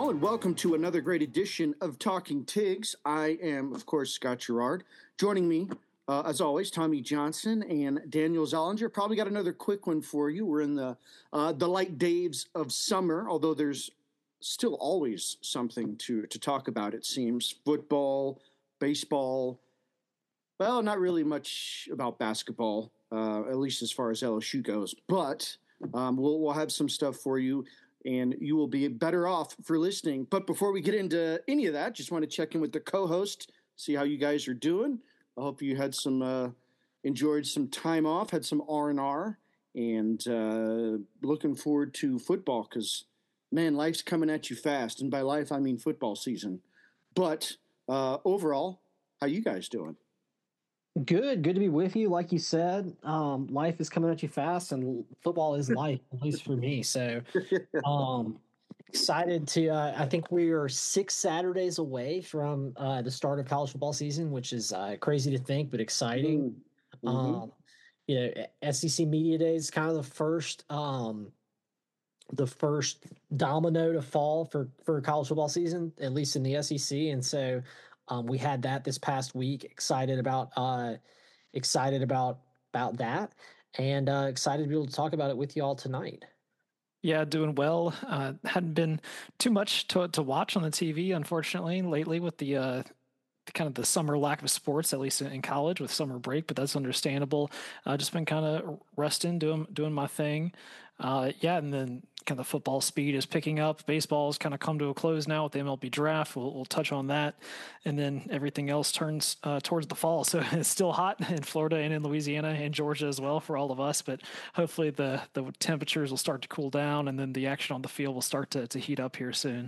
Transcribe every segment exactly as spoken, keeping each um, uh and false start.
all, and welcome to another great edition of Talking Tigs. I am, of course, Scott Gerard. Joining me, uh, as always, Tommy Johnson and Daniel Zollinger. Probably got another quick one for you. We're in the uh, the light days of summer, although there's still always something to, to talk about, it seems. Football, baseball, well, not really much about basketball, uh, at least as far as L S U goes. But um, we'll, we'll have some stuff for you, and you will be better off for listening. But before we get into any of that, just want to check in with the co-host, see how you guys are doing. I hope you had some, uh, enjoyed some time off, had some R and R, and uh, looking forward to football because, man, life's coming at you fast. And by life, I mean football season. But uh, overall, how you guys doing? Good, good to be with you. Like you said, um, life is coming at you fast, and football is life, at least for me. So, um, excited to. Uh, I think we are six Saturdays away from uh, the start of college football season, which is uh, crazy to think, but exciting. Mm-hmm. Um, you know, S E C Media Day is kind of the first, um, the first domino to fall for for college football season, at least in the S E C, and so. Um, we had that this past week. Excited about, uh, excited about about that, and uh, excited to be able to talk about it with you all tonight. Yeah, doing well. Uh, hadn't been too much to to watch on the T V, unfortunately, lately with the uh, kind of the summer lack of sports, at least in college with summer break. But that's understandable. Uh, just been kind of resting, doing doing my thing. Uh, yeah, and then kind of the football speed is picking up. Baseball's kind of come to a close now with the M L B draft. We'll, we'll touch on that. And then everything else turns uh, towards the fall. So it's still hot in Florida and in Louisiana and Georgia as well for all of us. But hopefully the, the temperatures will start to cool down and then the action on the field will start to, to heat up here soon.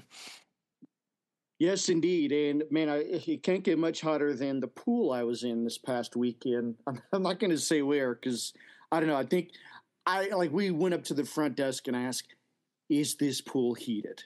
Yes, indeed. And, man, I, it can't get much hotter than the pool I was in this past weekend. I'm, I'm not going to say where because, I don't know, I think I like we went up to the front desk and asked, is this pool heated?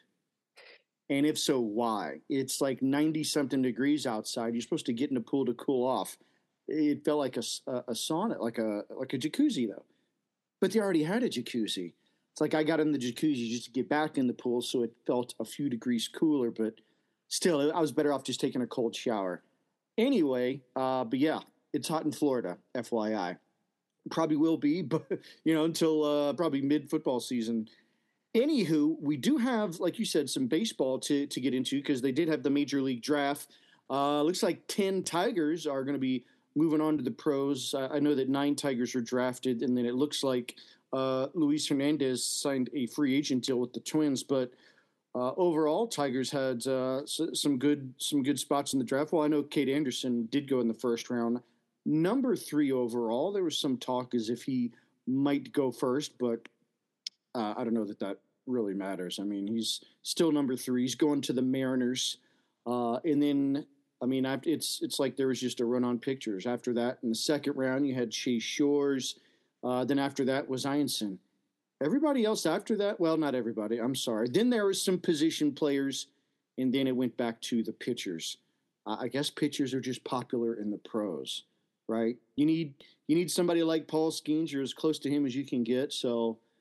And if so, why? It's like ninety-something degrees outside. You're supposed to get in the pool to cool off. It felt like a, a, a sauna, like a like a jacuzzi, though. But they already had a jacuzzi. It's like I got in the jacuzzi just to get back in the pool, so it felt a few degrees cooler. But still, I was better off just taking a cold shower. Anyway, uh, but yeah, it's hot in Florida, F Y I. Probably will be, but you know, until uh, probably mid-football season. Anywho, we do have, like you said, some baseball to, to get into because they did have the Major League Draft. Uh, looks like ten Tigers are going to be moving on to the pros. I, I know that nine Tigers were drafted, and then it looks like uh, Luis Hernandez signed a free agent deal with the Twins. But uh, overall, Tigers had uh, some good some good spots in the draft. Well, I know Cade Anderson did go in the first round. Number three overall, there was some talk as if he might go first, but Uh, I don't know that that really matters. I mean, he's still number three. He's going to the Mariners. Uh, and then, I mean, it's it's like there was just a run on pictures. After that, in the second round, you had Chase Shores. Uh, then after that was Einson. Everybody else after that, well, not everybody. I'm sorry. Then there was some position players, and then it went back to the pitchers. Uh, I guess pitchers are just popular in the pros, right? You need you need somebody like Paul Skeens. You're as close to him as you can get, so –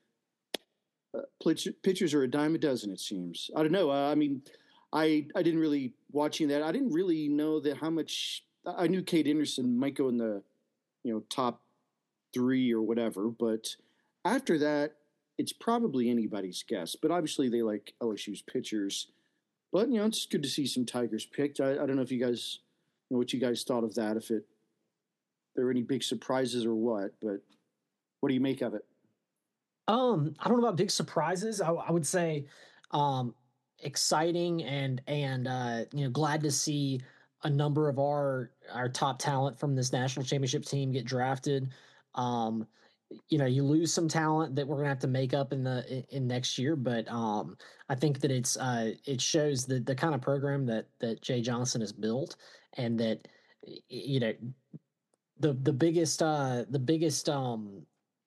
Uh, pitchers are a dime a dozen, it seems. I don't know. Uh, I mean, I I didn't really watching that. I didn't really know that how much. I knew Cade Anderson might go in the, you know, top three or whatever. But after that, it's probably anybody's guess. But obviously, they like L S U's pitchers. But you know, it's good to see some Tigers picked. I, I don't know if you guys you know what you guys thought of that. If it there were any big surprises or what. But what do you make of it? Um, I don't know about big surprises. I, I would say, um, exciting and and uh, you know, glad to see a number of our our top talent from this national championship team get drafted. Um, you know, you lose some talent that we're gonna have to make up in the in, in next year, but um, I think that it's uh, it shows the the kind of program that that Jay Johnson has built, and that you know the the biggest uh, the biggest um.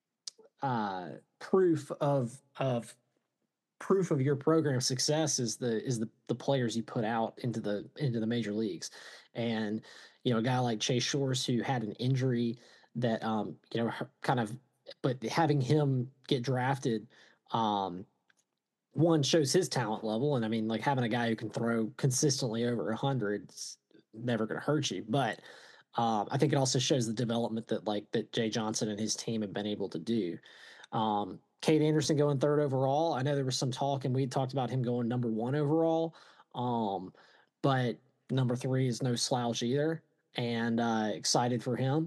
Uh, proof of of proof of your program success is the is the the players you put out into the into the major leagues. And you know, a guy like Chase Shores who had an injury that um you know kind of but having him get drafted um one shows his talent level, and I mean, like having a guy who can throw consistently over a hundred is never going to hurt you. But um, I think it also shows the development that like that Jay Johnson and his team have been able to do. Um, Cade Anderson going third overall. I know there was some talk, and we talked about him going number one overall. Um, but number three is no slouch either, and uh, excited for him.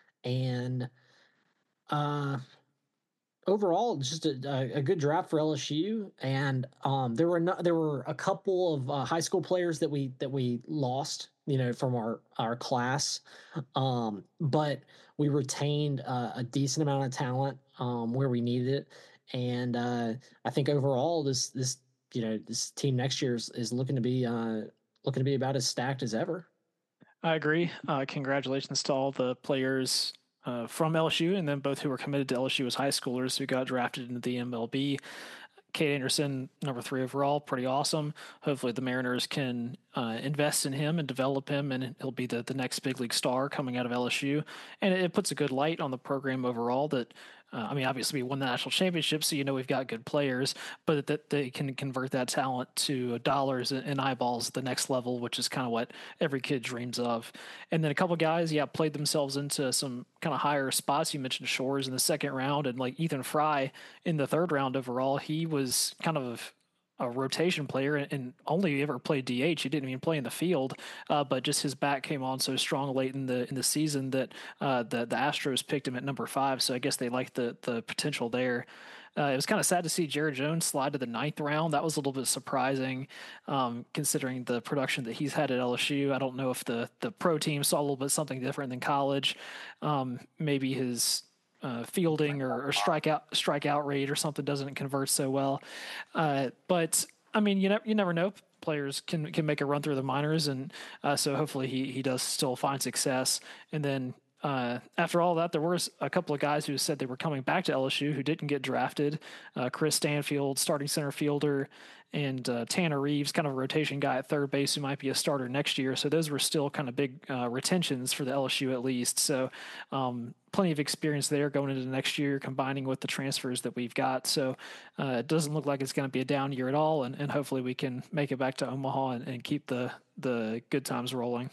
And uh, overall, just a, a good draft for L S U. And um, there were no, there were a couple of uh, high school players that we that we lost, you know, from our our class, um, but we retained uh, a decent amount of talent um, where we needed it. And uh, I think overall, this this you know this team next year is, is looking to be uh, looking to be about as stacked as ever. I agree. Uh, congratulations to all the players uh, from L S U, and then both who were committed to L S U as high schoolers who got drafted into the M L B. Cade Anderson, number three overall, pretty awesome. Hopefully the Mariners can uh, invest in him and develop him, and he'll be the, the next big league star coming out of L S U. And it, it puts a good light on the program overall that, uh, I mean, obviously we won the national championship, so you know we've got good players, but that they can convert that talent to dollars and eyeballs at the next level, which is kind of what every kid dreams of. And then a couple guys, yeah, played themselves into some kind of higher spots. You mentioned Shores in the second round, and like Ethan Fry in the third round overall. He was kind of a rotation player and only ever played D H. He didn't even play in the field, uh, but just his bat came on so strong late in the in the season that uh, the the Astros picked him at number five. So I guess they liked the the potential there. Uh, it was kind of sad to see Jared Jones slide to the ninth round. That was a little bit surprising, um, considering the production that he's had at L S U. I don't know if the the pro team saw a little bit something different than college. Um, maybe his Uh, fielding or, or strikeout strikeout rate or something doesn't convert so well, uh, but I mean you never you never know. Players can can make a run through the minors, and uh, so hopefully he he does still find success. And then uh, after all that, there was a couple of guys who said they were coming back to L S U who didn't get drafted. Uh, Chris Stanfield, starting center fielder, and uh, Tanner Reeves, kind of a rotation guy at third base who might be a starter next year. So those were still kind of big uh, retentions for the L S U at least. So um, plenty of experience there going into next year, combining with the transfers that we've got. So uh, it doesn't look like it's going to be a down year at all. And, and hopefully we can make it back to Omaha and, and keep the, the good times rolling.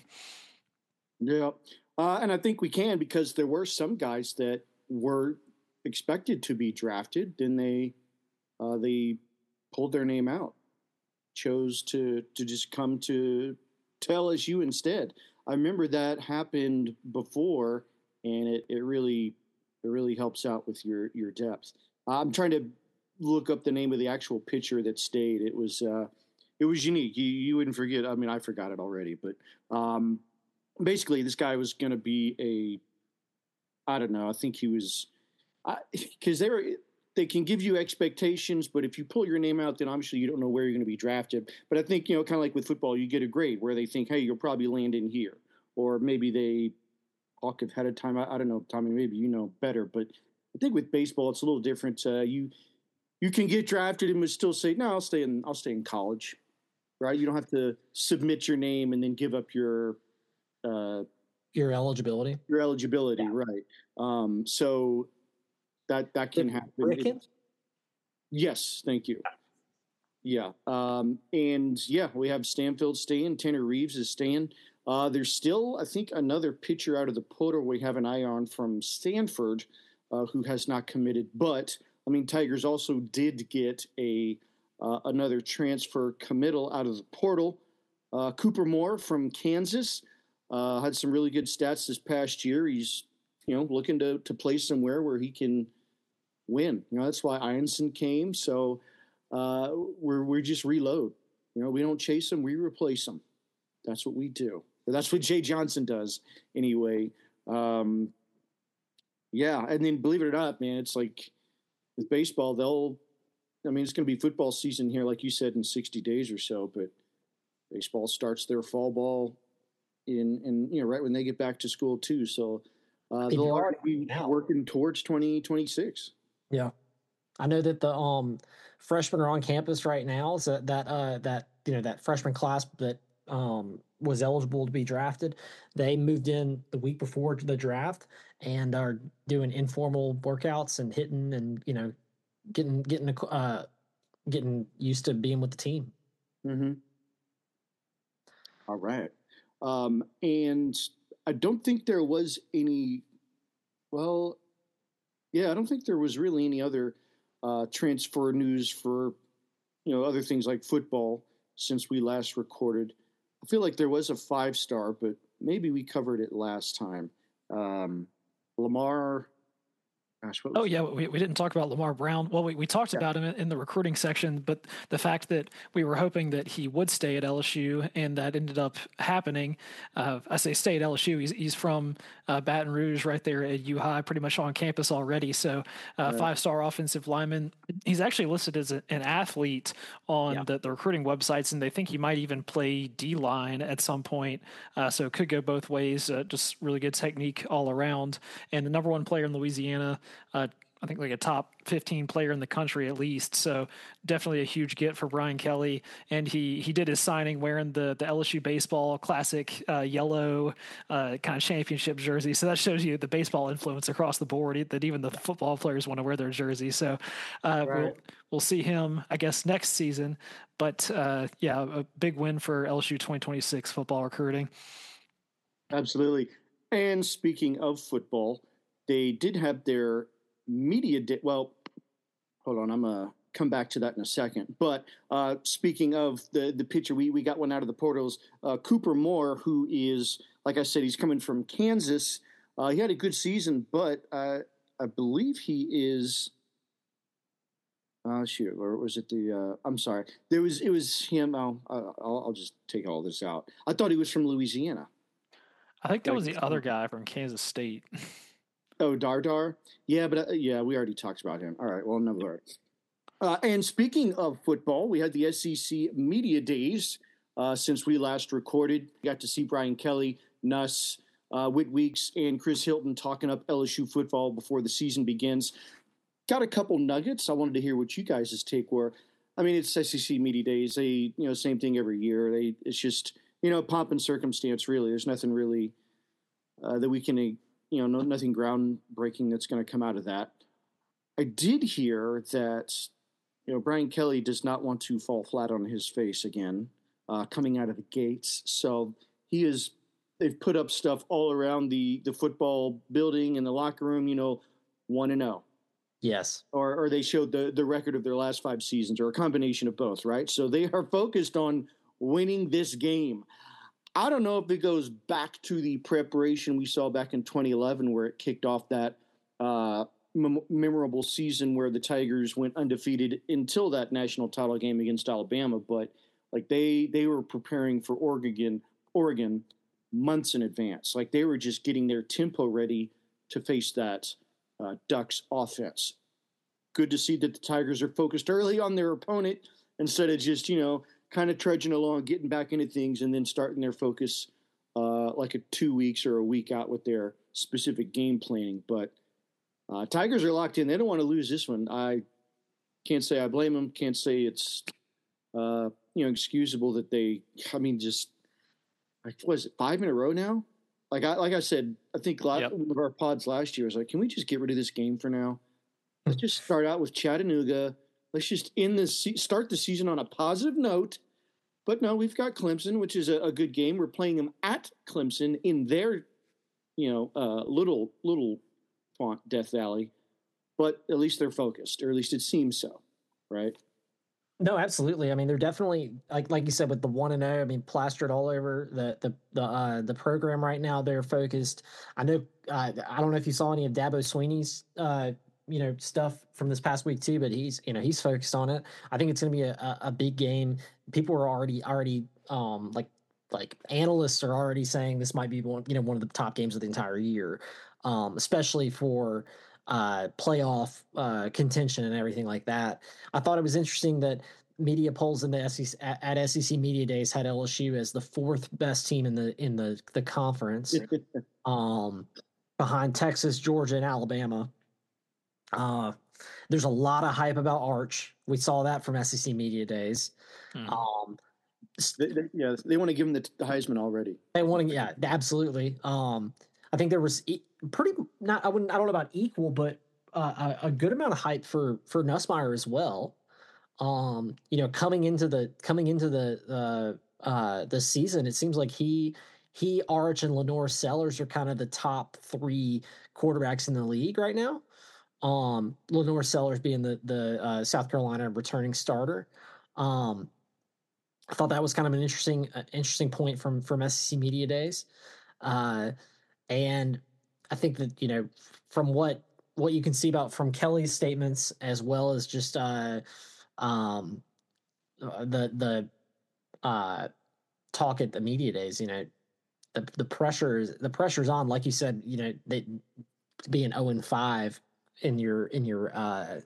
Yeah. Uh, and I think we can, because there were some guys that were expected to be drafted. Then they, uh, they pulled their name out, chose to, to just come to, to L S U instead. I remember that happened before, and it, it really, it really helps out with your, your depth. I'm trying to look up the name of the actual pitcher that stayed. It was, uh, it was unique. You, you wouldn't forget. I mean, I forgot it already, but, um, basically this guy was going to be a, I don't know. I think he was, because they were, they can give you expectations, but if you pull your name out, then obviously you don't know where you're going to be drafted. But I think, you know, kind of like with football, you get a grade where they think, hey, you'll probably land in here, or maybe they talk ahead of time. I, I don't know, Tommy, maybe you know better, but I think with baseball, it's a little different. Uh, you, you can get drafted and would still say, no, I'll stay in, I'll stay in college, right? You don't have to submit your name and then give up your, uh, your eligibility, your eligibility. Yeah. Right. Um, so that, that can happen. It, yes. Thank you. Yeah. Um, and yeah, we have Stanfield staying, Tanner Reeves is staying. Uh, there's still, I think, another pitcher out of the portal we have an eye on from Stanford, uh, who has not committed, but I mean, Tigers also did get a, uh, another transfer committal out of the portal. Uh, Cooper Moore from Kansas. Uh, had some really good stats this past year. He's, you know, looking to to play somewhere where he can win. You know, that's why Ianson came. So uh, we're we just reload. You know, we don't chase them, we replace them. That's what we do. Or that's what Jay Johnson does anyway. Um, yeah, and then believe it or not, man, it's like with baseball, they'll. I mean, it's going to be football season here, like you said, in sixty days or so. But baseball starts their fall ball in, in you know, right when they get back to school too. So uh, they'll already be now working towards twenty twenty-six. Yeah. I know that the um, freshmen are on campus right now. So that, uh, that, you know, that freshman class that um, was eligible to be drafted, they moved in the week before the draft and are doing informal workouts and hitting and, you know, getting, getting, uh, getting used to being with the team. Mm-hmm. All right. Um, and I don't think there was any, well, yeah, I don't think there was really any other uh, transfer news for, you know, other things like football since we last recorded. I feel like there was a five-star, but maybe we covered it last time. Um, Lamar... Gosh, oh yeah, we, we didn't talk about Lamar Brown. Well, we, we talked yeah. about him in, in the recruiting section, but the fact that we were hoping that he would stay at L S U and that ended up happening. Uh, I say stay at L S U. He's he's from uh, Baton Rouge, right there at U High, pretty much on campus already. So uh, right. five-star offensive lineman. He's actually listed as a, an athlete on yeah. the, the recruiting websites, and they think he might even play D-line at some point. Uh, so it could go both ways. Uh, just really good technique all around. And the number one player in Louisiana. Uh, I think like a top fifteen player in the country at least. So definitely a huge get for Brian Kelly. And he, he did his signing wearing the, the L S U baseball classic uh, yellow uh, kind of championship jersey. So that shows you the baseball influence across the board, that even the football players want to wear their jersey. So uh, right. we'll, we'll see him, I guess, next season. But uh, yeah, a big win for L S U twenty twenty-six football recruiting. Absolutely. And speaking of football, they did have their media day. Well, hold on. I'm going to come back to that in a second. But uh, speaking of the, the pitcher, we, we got one out of the portals. Uh, Cooper Moore, who is, like I said, he's coming from Kansas. Uh, he had a good season, but uh, I believe he is uh, – shoot, or was it the uh, – I'm sorry. There was It was him. Oh, I'll, I'll just take all this out. I thought he was from Louisiana. I think that was the other guy from Kansas State. Oh, Dardar? Yeah, but uh, yeah, we already talked about him. All right, well, no worries. Uh, and speaking of football, we had the S E C Media Days uh, since we last recorded. We got to see Brian Kelly, Nuss, uh, Whit Weeks, and Chris Hilton talking up L S U football before the season begins. Got a couple nuggets. I wanted to hear what you guys' take were. I mean, it's S E C Media Days. They, you know, same thing every year. They, it's just, you know, pomp and circumstance, really. There's nothing really uh, that we can – you know, no, nothing groundbreaking that's going to come out of that. I did hear that, you know, Brian Kelly does not want to fall flat on his face again, uh, coming out of the gates. So he is, they've put up stuff all around the, the football building and the locker room, you know, one and oh. Yes. Or, or they showed the, the record of their last five seasons, or a combination of both, right? So they are focused on winning this game. I don't know if it goes back to the preparation we saw back in twenty eleven, where it kicked off that uh, mem- memorable season where the Tigers went undefeated until that national title game against Alabama. But like they they were preparing for Oregon, Oregon months in advance. Like they were just getting their tempo ready to face that uh, Ducks offense. Good to see that the Tigers are focused early on their opponent instead of just, you know, kind of trudging along, getting back into things, and then starting their focus uh, like a two weeks or a week out with their specific game planning. But uh, Tigers are locked in. They don't want to lose this one. I can't say I blame them. Can't say it's uh, you know excusable that they. I mean, just like was it five in a row now? Like I like I said, I think last, yep. one of our pods last year was like, can we just get rid of this game for now? Let's just start out with Chattanooga. Let's just end the se- start the season on a positive note. But no, we've got Clemson, which is a, a good game. We're playing them at Clemson in their, you know, uh, little little font Death Valley. But at least they're focused, or at least it seems so, right? No, absolutely. I mean, they're definitely like like you said with the one and zero. I mean, plastered all over the the the uh, the program right now. They're focused. I know. Uh, I don't know if you saw any of Dabo Sweeney's. Uh, you know, stuff from this past week too, but he's, you know, he's focused on it. I think it's going to be a, a, a big game. People are already, already, um, like, like analysts are already saying this might be one, you know, one of the top games of the entire year, um, especially for, uh, playoff, uh, contention and everything like that. I thought it was interesting that media polls in the S E C at, at S E C Media Days had L S U as the fourth best team in the, in the, the conference, um, behind Texas, Georgia, and Alabama. Uh, there's a lot of hype about Arch. We saw that from S E C Media Days. Mm. Um, they, they, yeah, they want to give him the, the Heisman already. They want to, yeah, absolutely. Um, I think there was e- pretty not. I wouldn't. I don't know about equal, but uh, a, a good amount of hype for for Nussmeier as well. Um, you know, coming into the coming into the uh, uh, the season, it seems like he he Arch and Lenore Sellers are kind of the top three quarterbacks in the league right now. Um, Lenore Sellers being the the uh, South Carolina returning starter. Um, I thought that was kind of an interesting uh, interesting point from from S E C Media Days. Uh, and I think that, you know, from what what you can see about from Kelly's statements, as well as just uh, um, uh, the the uh, talk at the media days, you know, the the pressure is the pressure's on. Like you said, you know, they being zero and five in your in your uh,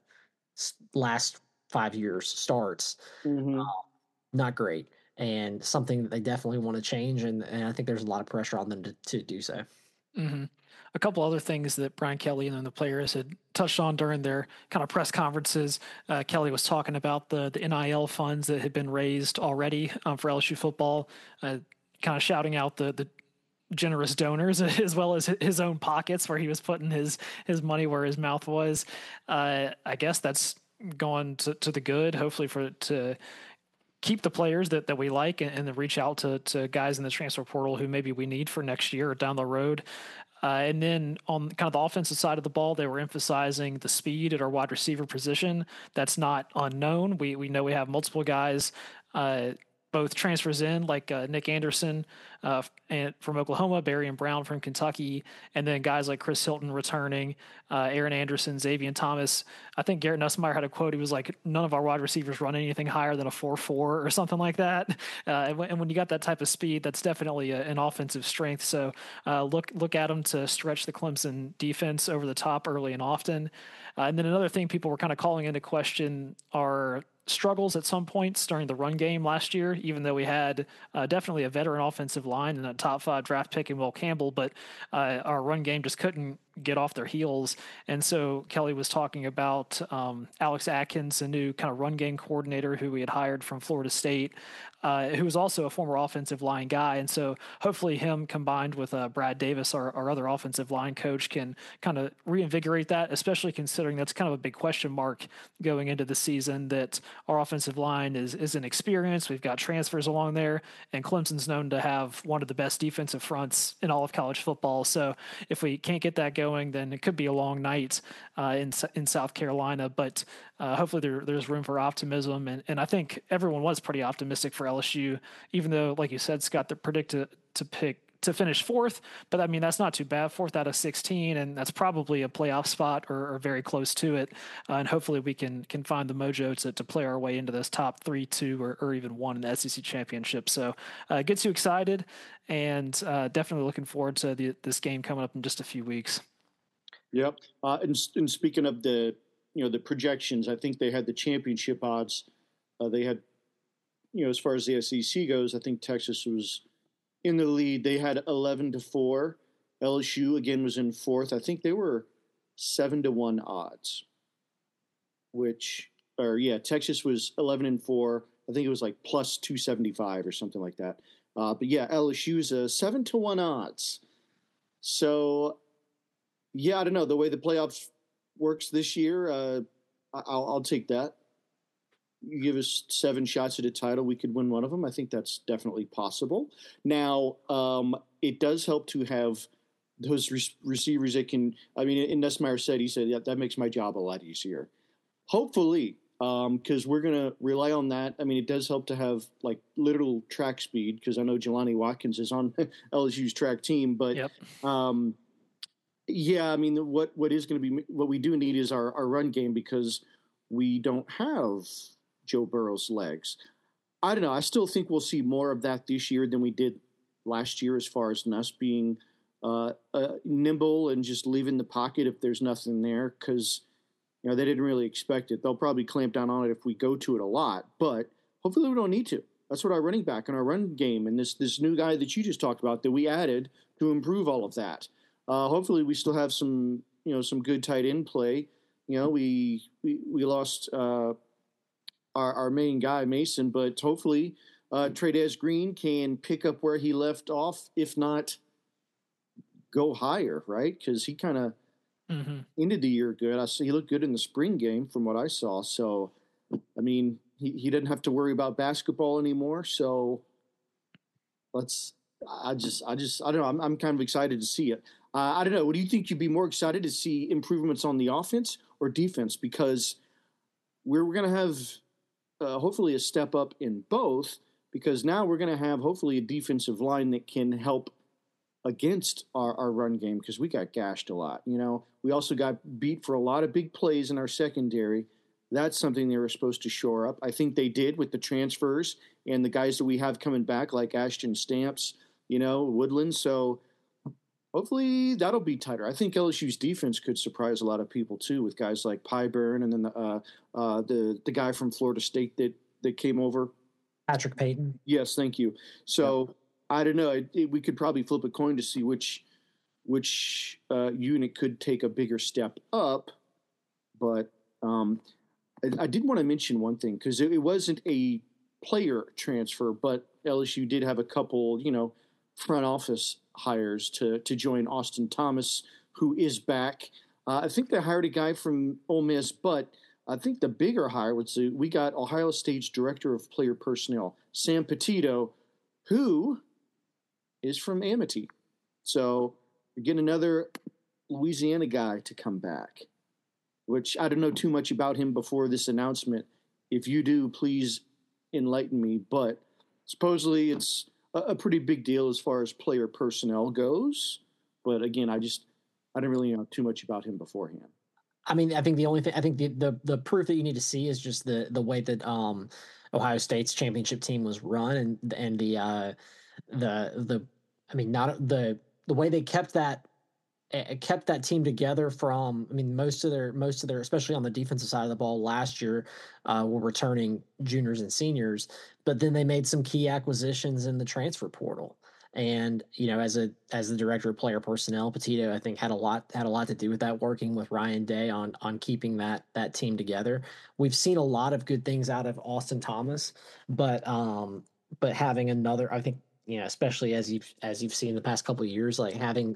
last five years starts, Mm-hmm. uh, not great, and something that they definitely want to change. And, and I think there's a lot of pressure on them to, to do so. Mm-hmm. A couple other things that Brian Kelly and then the players had touched on during their kind of press conferences. Uh, Kelly was talking about the the N I L funds that had been raised already um, for L S U football, uh, kind of shouting out the the generous donors as well as his own pockets, where he was putting his his money where his mouth was. Uh, I guess that's going to, to the good, hopefully for to keep the players that, that we like and, and then reach out to, to guys in the transfer portal who maybe we need for next year or down the road. Uh, and then on kind of the offensive side of the ball, they were emphasizing the speed at our wide receiver position. That's not unknown. We we know we have multiple guys, uh, both transfers in, like uh, Nick Anderson uh, and from Oklahoma, Barry and Brown from Kentucky, and then guys like Chris Hilton returning, uh, Aaron Anderson, Xavier Thomas. I think Garrett Nussmeier had a quote. He was like, none of our wide receivers run anything higher than a four four or something like that. Uh, and, and when you got that type of speed, that's definitely a, an offensive strength. So uh, look look at them to stretch the Clemson defense over the top early and often. Uh, and then another thing people were kind of calling into question are struggles at some points during the run game last year, even though we had uh, definitely a veteran offensive line and a top five draft pick in Will Campbell, but uh, our run game just couldn't get off their heels. And so Kelly was talking about um, Alex Atkins, a new kind of run game coordinator who we had hired from Florida State, uh, who was also a former offensive line guy. And so hopefully him combined with uh, Brad Davis, our, our other offensive line coach, can kind of reinvigorate that, especially considering that's kind of a big question mark going into the season, that our offensive line is, is inexperienced. We've got transfers along there, and Clemson's known to have one of the best defensive fronts in all of college football. So if we can't get that going, then it could be a long night uh, in in South Carolina. But uh, hopefully there, there's room for optimism. And, and I think everyone was pretty optimistic for L S U, even though, like you said, Scott, they're predicted to pick to finish fourth, but I mean, that's not too bad. Fourth out of sixteen, and that's probably a playoff spot or, or very close to it. Uh, and hopefully we can can find the mojo to, to play our way into this top three, two, or, or even one in the S E C championship. So uh, gets you excited, and uh, definitely looking forward to the, this game coming up in just a few weeks. Yep. Uh, and, and speaking of the, you know, the projections, I think they had the championship odds. Uh, they had, you know, as far as the S E C goes, I think Texas was in the lead. They had eleven to four. L S U again was in fourth. I think they were seven to one odds, which, or yeah, Texas was eleven and four. I think it was like plus two seventy-five or something like that. Uh, but yeah, L S U's a seven to one odds. So yeah, I don't know the way the playoffs works this year. Uh, I'll, I'll take that. You give us seven shots at a title, we could win one of them. I think that's definitely possible. Now, um, it does help to have those re- receivers that can, I mean, and Nussmeier said, he said, yeah, that makes my job a lot easier. Hopefully, because um, we're going to rely on that. I mean, it does help to have, like, literal track speed, because I know Jelani Watkins is on L S U's track team. But, yep. um, yeah, I mean, what, what is going to be, what we do need is our, our run game, because we don't have Joe Burrow's legs. I don't know. I still think we'll see more of that this year than we did last year, as far as Nuss being uh, uh, nimble and just leaving the pocket if there's nothing there, because, you know, they didn't really expect it. They'll probably clamp down on it if we go to it a lot, but hopefully we don't need to. That's what our running back and our run game and this this new guy that you just talked about that we added to improve all of that. Uh, hopefully we still have some, you know, some good tight end play. You know, we we, we lost uh, – Our, our main guy, Mason, but hopefully uh, Trey'Dez Green can pick up where he left off, if not go higher, right? Because he kind of mm-hmm. ended the year good. I see he looked good in the spring game from what I saw. So I mean, he, he doesn't have to worry about basketball anymore. So let's. I just, I just, I don't know. I'm, I'm kind of excited to see it. Uh, I don't know. What do you think? You'd be more excited to see improvements on the offense or defense? Because we're, we're going to have uh, hopefully a step up in both. Because now we're going to have hopefully a defensive line that can help against our, our run game, because we got gashed a lot. You know, we also got beat for a lot of big plays in our secondary. That's something they were supposed to shore up. I think they did with the transfers and the guys that we have coming back, like Ashton Stamps, you know, Woodland. So hopefully that'll be tighter. I think L S U's defense could surprise a lot of people too, with guys like Pyburn and then the uh, uh, the the guy from Florida State that that came over. Patrick Payton. Yes, thank you. So yep. I don't know. It, it, we could probably flip a coin to see which which uh, unit could take a bigger step up. But um, I, I did want to mention one thing, because it, it wasn't a player transfer, but L S U did have a couple, you know, front office hires to to join Austin Thomas, who is back. Uh, I think they hired a guy from Ole Miss, but I think the bigger hire was uh, we got Ohio State's director of player personnel, Sam Petito, who is from Amity. So we're getting another Louisiana guy to come back, which I don't know too much about him before this announcement. If you do, please enlighten me. But supposedly it's a, a pretty big deal as far as player personnel goes. But again, I just I didn't really know too much about him beforehand. I mean, I think the only thing I think the, the the proof that you need to see is just the the way that um, Ohio State's championship team was run, and and the uh, the the I mean not the the way they kept that uh, kept that team together from. I mean, most of their most of their especially on the defensive side of the ball last year uh, were returning juniors and seniors, but then they made some key acquisitions in the transfer portal. And, you know, as a as the director of player personnel, Petito, I think, had a lot had a lot to do with that, working with Ryan Day on on keeping that that team together. We've seen a lot of good things out of Austin Thomas, but um, but having another, I think, you know, especially as you've as you've seen the past couple of years, like having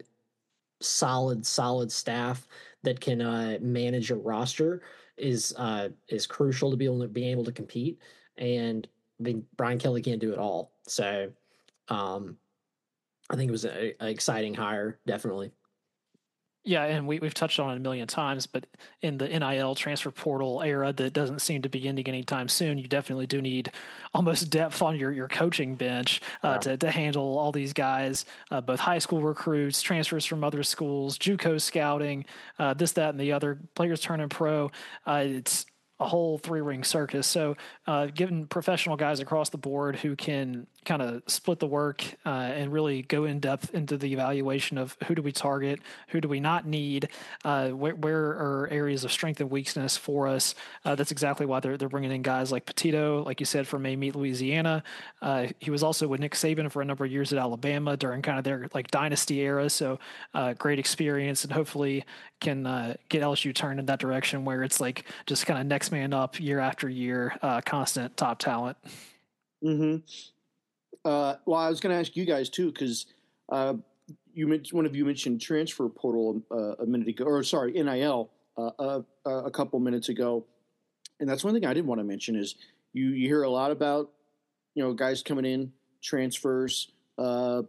solid solid staff that can uh, manage a roster is uh, is crucial to be able to be able to compete. And I mean, Brian Kelly can't do it all, so. Um, I think it was an exciting hire, definitely. Yeah, and we, we've touched on it a million times, but in the N I L transfer portal era that doesn't seem to be ending anytime soon, you definitely do need almost depth on your, your coaching bench uh, yeah. to, to handle all these guys, uh, both high school recruits, transfers from other schools, JUCO scouting, uh, this, that, and the other, players turning pro. Uh, it's a whole three-ring circus. So uh, giving professional guys across the board who can kind of split the work uh, and really go in depth into the evaluation of who do we target, who do we not need, uh, where, where are areas of strength and weakness for us. Uh, that's exactly why they're they're bringing in guys like Petito, like you said, from May Meet Louisiana. Uh, he was also with Nick Saban for a number of years at Alabama during kind of their like dynasty era. So uh, great experience, and hopefully can uh, get L S U turned in that direction where it's like just kind of next man up year after year, uh, constant top talent. Mm-hmm. Uh, well, I was going to ask you guys too, because uh, you mentioned one of you mentioned transfer portal uh, a minute ago, or sorry, N I L uh, uh, a couple minutes ago, and that's one thing I did want to mention is you you hear a lot about you know guys coming in, transfers. Uh,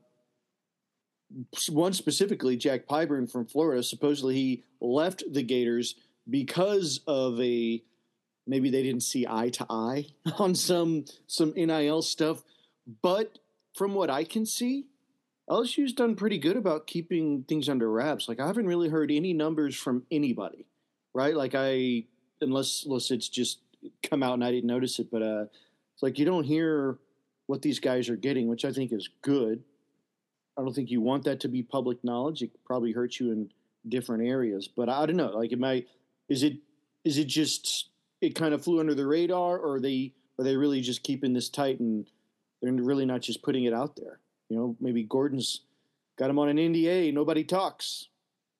one specifically, Jack Pyburn from Florida. Supposedly he left the Gators because of a maybe they didn't see eye to eye on some some N I L stuff. But from what I can see, L S U's done pretty good about keeping things under wraps. Like I haven't really heard any numbers from anybody, right? Like I, unless unless it's just come out and I didn't notice it, but uh, it's like you don't hear what these guys are getting, which I think is good. I don't think you want that to be public knowledge. It probably hurts you in different areas, but I don't know. Like it might, is it is it just it kind of flew under the radar, or are they are they really just keeping this tight and they're really not just putting it out there? You know, maybe Gordon's got him on an N D A. Nobody talks.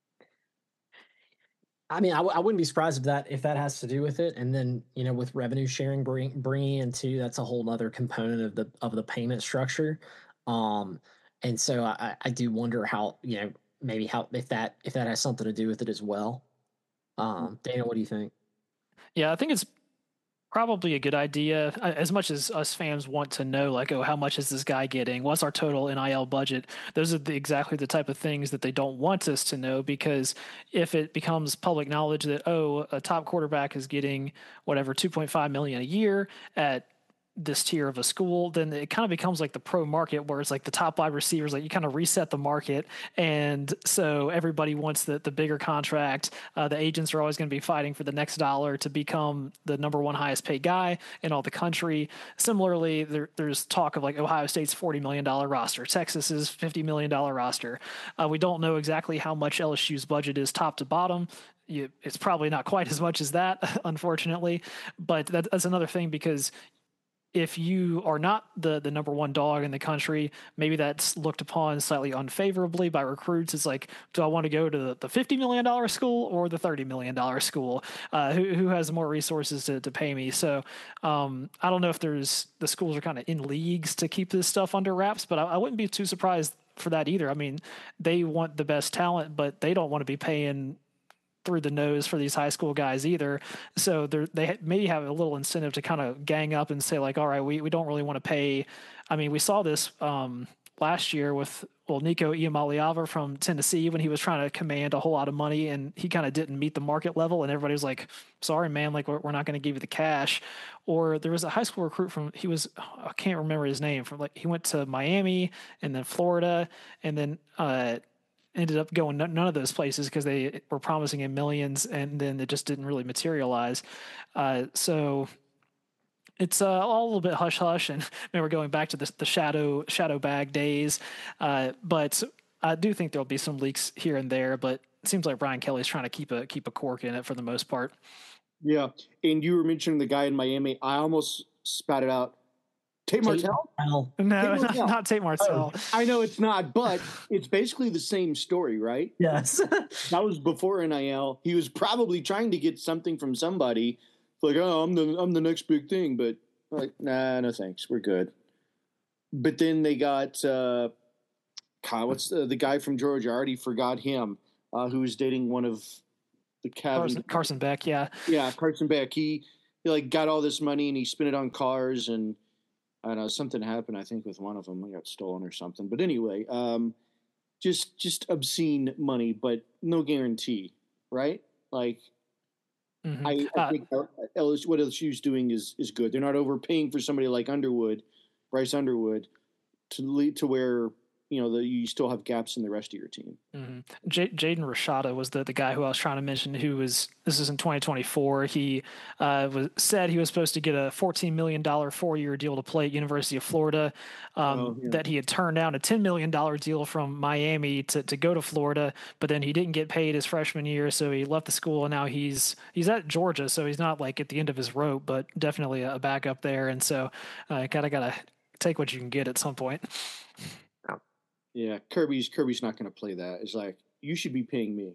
I mean, I, w- I wouldn't be surprised if that if that has to do with it. And then, you know, with revenue sharing bring, bringing in too, that's a whole other component of the of the payment structure. Um, and so I, I do wonder how, you know, maybe how if that if that has something to do with it as well. Um, Dana, what do you think? Yeah, I think it's Probably a good idea. As much as us fans want to know, like, oh, how much is this guy getting? What's our total N I L budget? Those are the, exactly the type of things that they don't want us to know, because if it becomes public knowledge that, oh, a top quarterback is getting whatever two point five million dollars a year at this tier of a school, then it kind of becomes like the pro market, where it's like the top wide receivers, like you kind of reset the market. And so everybody wants the, the bigger contract. Uh, the agents are always going to be fighting for the next dollar to become the number one highest paid guy in all the country. Similarly, there, there's talk of like Ohio State's forty million dollars roster, Texas's fifty million dollars roster. Uh, we don't know exactly how much L S U's budget is top to bottom. You, it's probably not quite as much as that, unfortunately, but that, that's another thing, because if you are not the the number one dog in the country, maybe that's looked upon slightly unfavorably by recruits. It's like, do I want to go to the fifty million dollars school or the thirty million dollars school? Uh, who, who has more resources to, to pay me? So um, I don't know if there's the schools are kind of in leagues to keep this stuff under wraps, but I, I wouldn't be too surprised for that either. I mean, they want the best talent, but they don't want to be paying through the nose for these high school guys either. So they maybe have a little incentive to kind of gang up and say like, all right, we, we don't really want to pay. I mean, we saw this um, last year with, well, Nico Iamaleava from Tennessee, when he was trying to command a whole lot of money and he kind of didn't meet the market level, and everybody was like, sorry, man, like we're, we're not going to give you the cash. Or there was a high school recruit from, he was, I can't remember his name, from like, he went to Miami and then Florida, and then, uh, ended up going none of those places because they were promising him millions, and then it just didn't really materialize. Uh, so it's uh, all a little bit hush hush, and maybe we're going back to the, the shadow shadow bag days. Uh, but I do think there'll be some leaks here and there. But it seems like Brian Kelly's trying to keep a keep a cork in it for the most part. Yeah, and you were mentioning the guy in Miami. I almost spat it out. Tate Martell? No, Tate Martell. Not, not Tate Martell. Oh, I know it's not, but it's basically the same story, right? Yes. That was before N I L. He was probably trying to get something from somebody. Like, oh, I'm the I'm the next big thing, but like, nah, no thanks, we're good. But then they got uh, God, what's the, the guy from Georgia? I already forgot him. Uh, who was dating one of the Kevin Carson, Carson Beck, yeah, yeah, Carson Beck. He, he like got all this money and he spent it on cars, and I don't know, something happened, I think, with one of them. They got stolen or something. But anyway, um, just just obscene money, but no guarantee, right? Like, mm-hmm. I, I uh, think L S U, what L S U's doing is is good. They're not overpaying for somebody like Underwood, Bryce Underwood, to lead to where, you know, the, you still have gaps in the rest of your team. Mm-hmm. J- Jaden Rashada was the, the guy who I was trying to mention, who was, this is in twenty twenty-four. He uh, was said he was supposed to get a fourteen million dollars four-year deal to play at University of Florida, um, oh, yeah. that he had turned down a ten million dollars deal from Miami to, to go to Florida, but then he didn't get paid his freshman year, so he left the school, and now he's he's at Georgia, so he's not like at the end of his rope, but definitely a backup there, and so uh, kind of got to take what you can get at some point. Yeah, Kirby's Kirby's not going to play that. It's like, you should be paying me.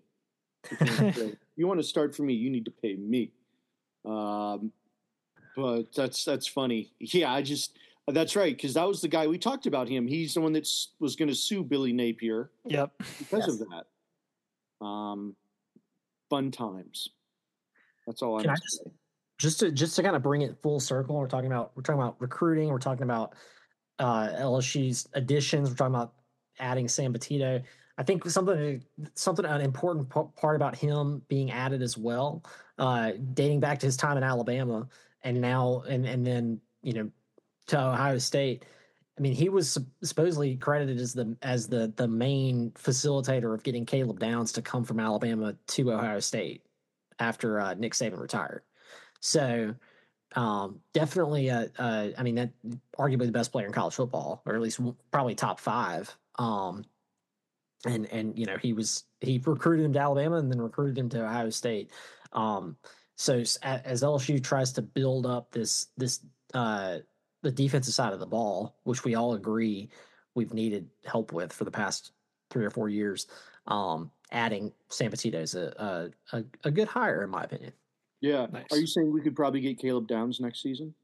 You want to start for me, you need to pay me. Um, but that's that's funny. Yeah, I just that's right, because that was the guy we talked about him. He's the one that was going to sue Billy Napier. Yep, because yes. of that. Um, fun times. That's all I have to say. Just to just to kind of bring it full circle, we're talking about we're talking about recruiting. We're talking about uh, L S U's additions. We're talking about adding Sam Batito. I think something something an important p- part about him being added as well, uh, dating back to his time in Alabama, and now and and then you know to Ohio State. I mean, he was supposedly credited as the as the the main facilitator of getting Caleb Downs to come from Alabama to Ohio State after uh, Nick Saban retired. So um, definitely, uh, uh, I mean, that arguably the best player in college football, or at least probably top five. Um, and, and, you know, he was, he recruited him to Alabama and then recruited him to Ohio State. Um, so as L S U tries to build up this, this, uh, the defensive side of the ball, which we all agree we've needed help with for the past three or four years, um, adding Sam Batito is a, a, a good hire, in my opinion. Yeah. Nice. Are you saying we could probably get Caleb Downs next season?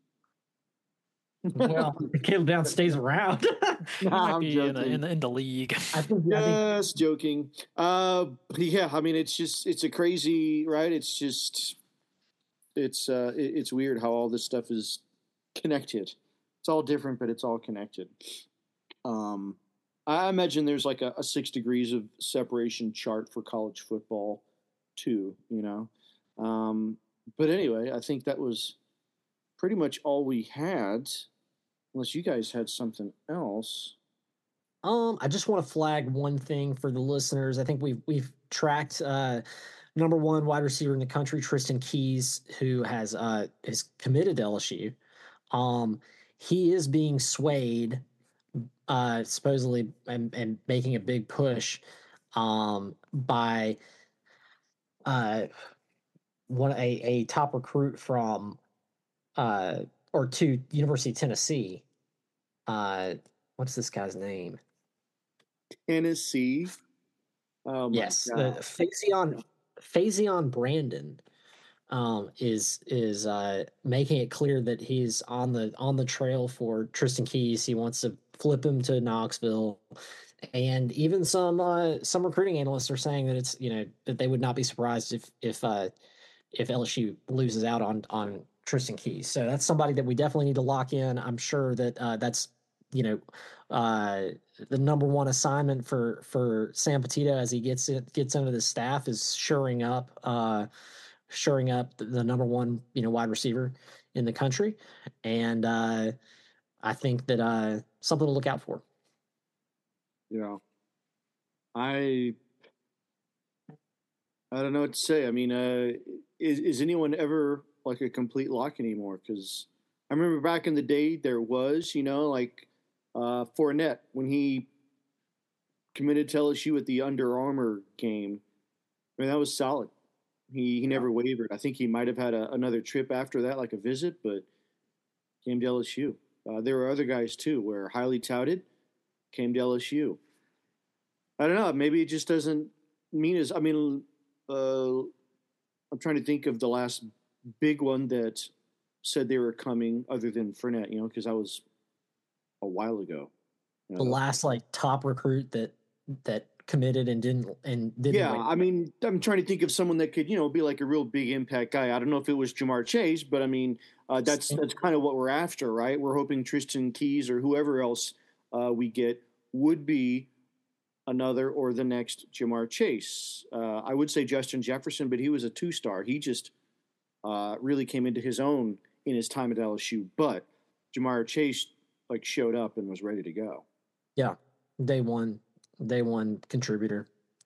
Well, if Caleb Downs stays around, he might I'm be joking. In, the, in, the, in the league. I think, yes, I think... joking. Uh, yeah, I mean, it's just it's a crazy, right? It's just it's uh, it, it's weird how all this stuff is connected. It's all different, but it's all connected. Um, I imagine there's like a, a six degrees of separation chart for college football, too. You know, um, but anyway, I think that was pretty much all we had, unless you guys had something else. Um, I just want to flag one thing for the listeners. I think we've we've tracked uh, number one wide receiver in the country, Tristan Keys, who has uh is committed to L S U. Um, he is being swayed, uh, supposedly, and, and making a big push, um, by uh one a a top recruit from uh or to University of Tennessee. Uh, what's this guy's name? Tennessee. Oh my yes, God. uh, Faison Faison Brandon um, is is uh, making it clear that he's on the on the trail for Tristan Keys. He wants to flip him to Knoxville, and even some uh, some recruiting analysts are saying that it's you know that they would not be surprised if if uh, if L S U loses out on on Tristan Keys. So that's somebody that we definitely need to lock in. I'm sure that uh, that's you know uh, the number one assignment for for Sam Petito as he gets it gets into the staff is shoring up uh, shoring up the, the number one you know wide receiver in the country, and uh, I think that uh, something to look out for. Yeah, I I don't know what to say. I mean, uh, is is anyone ever like a complete lock anymore? Because I remember back in the day there was, you know, like uh, Fournette when he committed to L S U at the Under Armour game. I mean, that was solid. He he never wavered. I think he might have had a, another trip after that, like a visit, but came to L S U. Uh, there were other guys too, where highly touted, came to L S U. I don't know. Maybe it just doesn't mean as. I mean, uh, I'm trying to think of the last big one that said they were coming, other than Fournette. You know, because that was a while ago. You know, the last like top recruit that that committed and didn't and didn't. Yeah, wait. I mean, I'm trying to think of someone that could, you know, be like a real big impact guy. I don't know if it was Jamar Chase, but I mean, uh, that's that's kind of what we're after, right? We're hoping Tristan Keys or whoever else uh, we get would be another or the next Jamar Chase. Uh, I would say Justin Jefferson, but he was a two-star. He just uh, really came into his own in his time at L S U. But Jamar Chase like showed up and was ready to go. Yeah, day one, day one contributor.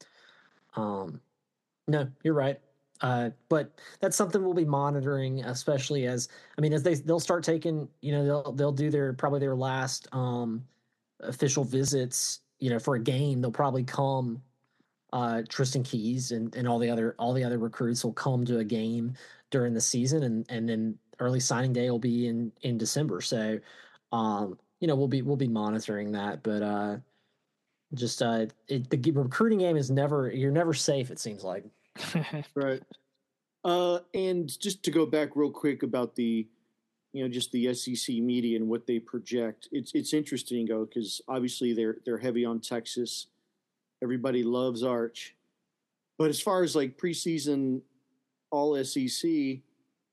Um, no, you're right. Uh, but that's something we'll be monitoring, especially as I mean, as they they'll start taking, you know, they'll they'll do their probably their last um, official visits, you know, for a game. They'll probably come. Uh, Tristan Keys and, and all the other all the other recruits will come to a game during the season, and and then early signing day will be in in December. So, um, you know, we'll be we'll be monitoring that, but uh, just uh, it, the recruiting game is never you're never safe. It seems like. Right. Uh, and just to go back real quick about the, you know, just the S E C media and what they project. It's it's interesting, though, because obviously they're they're heavy on Texas. Everybody loves Arch, but as far as like preseason All S E C,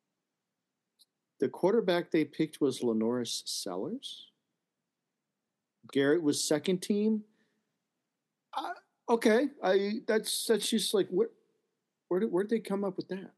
the quarterback they picked was Lenoris Sellers. Garrett was second team. Uh, okay, I that's that's just like what. Where did where did they come up with that?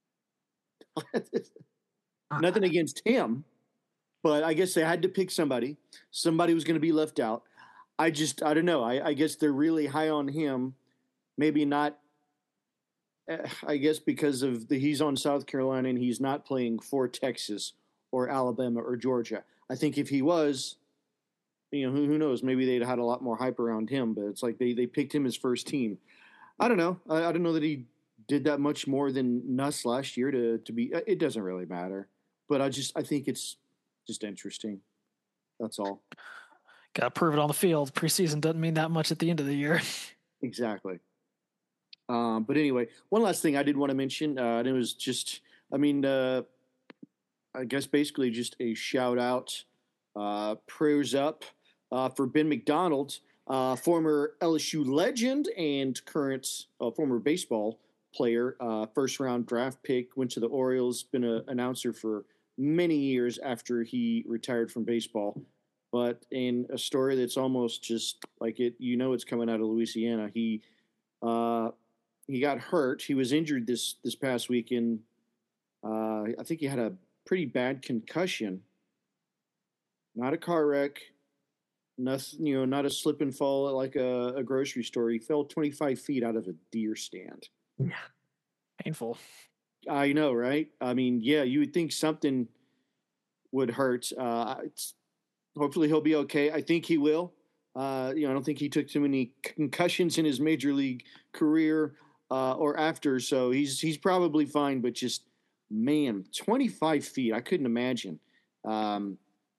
Nothing against him, but I guess they had to pick somebody. Somebody was going to be left out. I just I don't know. I, I guess they're really high on him. Maybe not. I guess because of the he's on South Carolina and he's not playing for Texas or Alabama or Georgia. I think if he was, you know, who who knows? Maybe they'd had a lot more hype around him. But it's like they they picked him as first team. I don't know. I, I don't know that he did that much more than Nuss last year to to be. It doesn't really matter, but I just I think it's just interesting. That's all. Got to prove it on the field. Preseason doesn't mean that much at the end of the year. Exactly. Um, but anyway, one last thing I did want to mention, uh, and it was just, I mean, uh, I guess basically just a shout out, uh, prayers up uh, for Ben McDonald, uh, former L S U legend and current uh, former baseball player, uh, first round draft pick, went to the Orioles, been an announcer for many years after he retired from baseball. But in a story that's almost just like it, you know, it's coming out of Louisiana. He uh, he got hurt. He was injured this this past weekend. Uh, I think he had a pretty bad concussion. Not a car wreck. Nothing, you know, not a slip and fall at like a, a grocery store. He fell twenty-five feet out of a deer stand. Yeah. Painful. I know, right? I mean, yeah, you would think something would hurt. Uh, it's, hopefully he'll be okay. I think he will. Uh, you know, I don't think he took too many concussions in his major league career uh, or after, so he's he's probably fine. But just, man, twenty-five feet, I couldn't imagine. Um,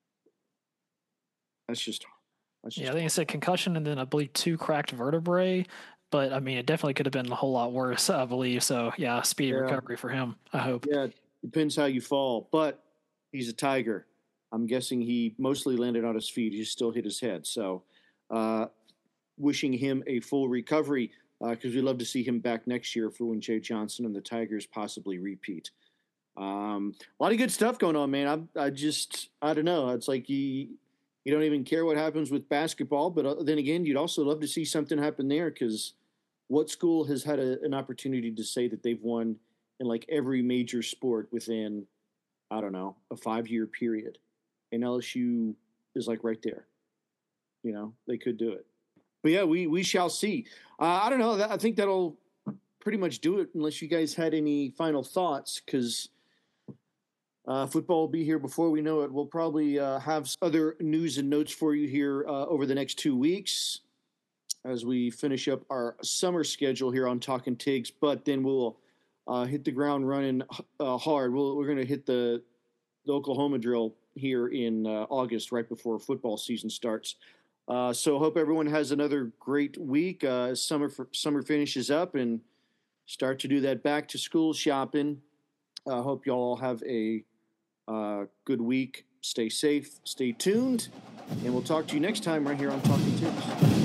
that's just, that's just yeah, I think I said concussion and then I believe two cracked vertebrae. But, I mean, it definitely could have been a whole lot worse, I believe. So, yeah, speedy Yeah. recovery for him, I hope. Yeah, depends how you fall. But he's a Tiger. I'm guessing he mostly landed on his feet. He still hit his head. So uh, wishing him a full recovery because uh, we'd love to see him back next year for when Jay Johnson and the Tigers possibly repeat. Um, a lot of good stuff going on, man. I, I just, I don't know. It's like you, you don't even care what happens with basketball. But then again, you'd also love to see something happen there because what school has had a, an opportunity to say that they've won in like every major sport within, I don't know, a five-year period? And L S U is like right there. You know, they could do it. But yeah, we we shall see. Uh, I don't know. I think that'll pretty much do it unless you guys had any final thoughts because uh, football will be here before we know it. We'll probably uh, have other news and notes for you here uh, over the next two weeks as we finish up our summer schedule here on Talking Tigs. But then we'll uh, hit the ground running uh, hard. We'll, we're going to hit the, the Oklahoma drill here in uh, August, right before football season starts. Uh, so hope everyone has another great week. Uh, summer for, summer finishes up and start to do that back to school shopping. I uh, hope y'all have a uh, good week. Stay safe, stay tuned, and we'll talk to you next time right here on Talking Tips.